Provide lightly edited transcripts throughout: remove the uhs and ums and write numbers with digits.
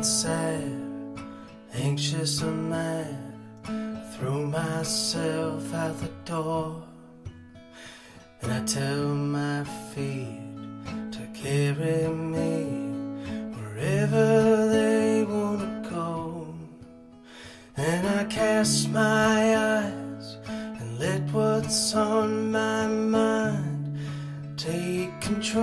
sad, anxious or mad, throw myself out the door, and I tell my feet to carry me wherever they want to go. And I cast my eyes and let what's on my mind take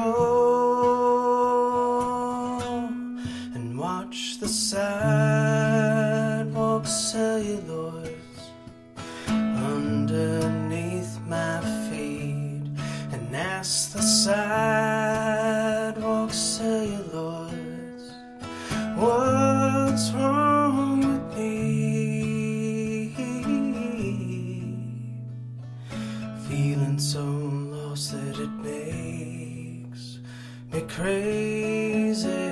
control, and watch the sidewalk cellulose underneath my feet, and ask the sidewalk cellulose, what's wrong with me? Feeling so lost that it makes me crazy.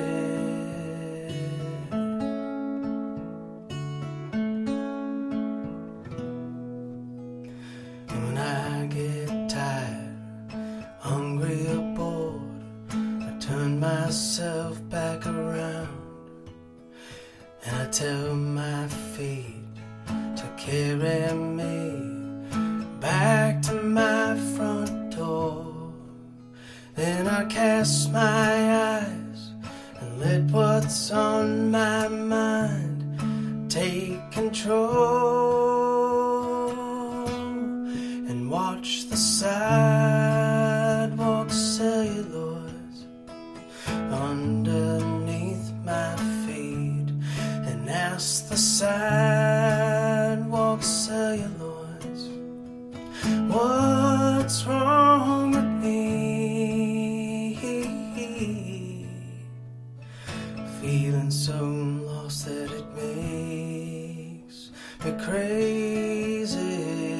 And when I get tired, hungry or bored, I turn myself back around, and I tell my feet to carry me back to my front door. Then I cast my eyes and let what's on my mind take control, and watch the sidewalk cellulose underneath my feet, and ask the sidewalk cellulose, what's wrong with me? Feeling so lost that it makes me crazy.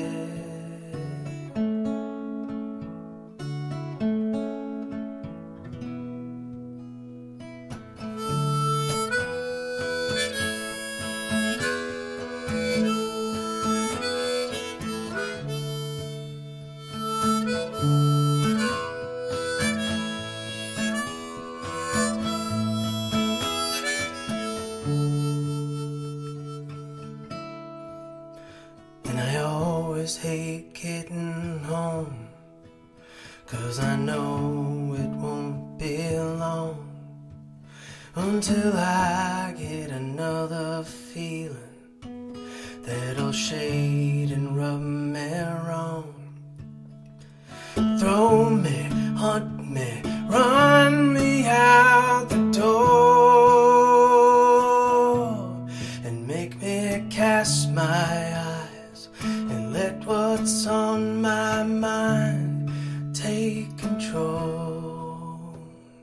And I always hate getting home, 'cause I know it won't be long until I get another feeling that'll shade and rub me wrong. Throw me, hunt me, run me out the door, and make me cast my eyes and let what's on my mind take control,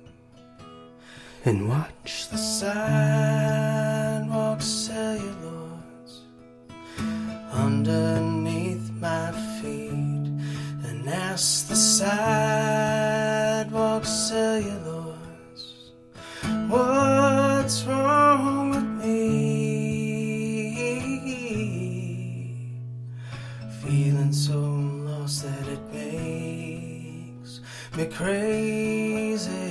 and watch the sidewalk cellulose underneath my feet, and ask the sidewalk cellulose, what's wrong with me? Feeling so lost that it makes me crazy.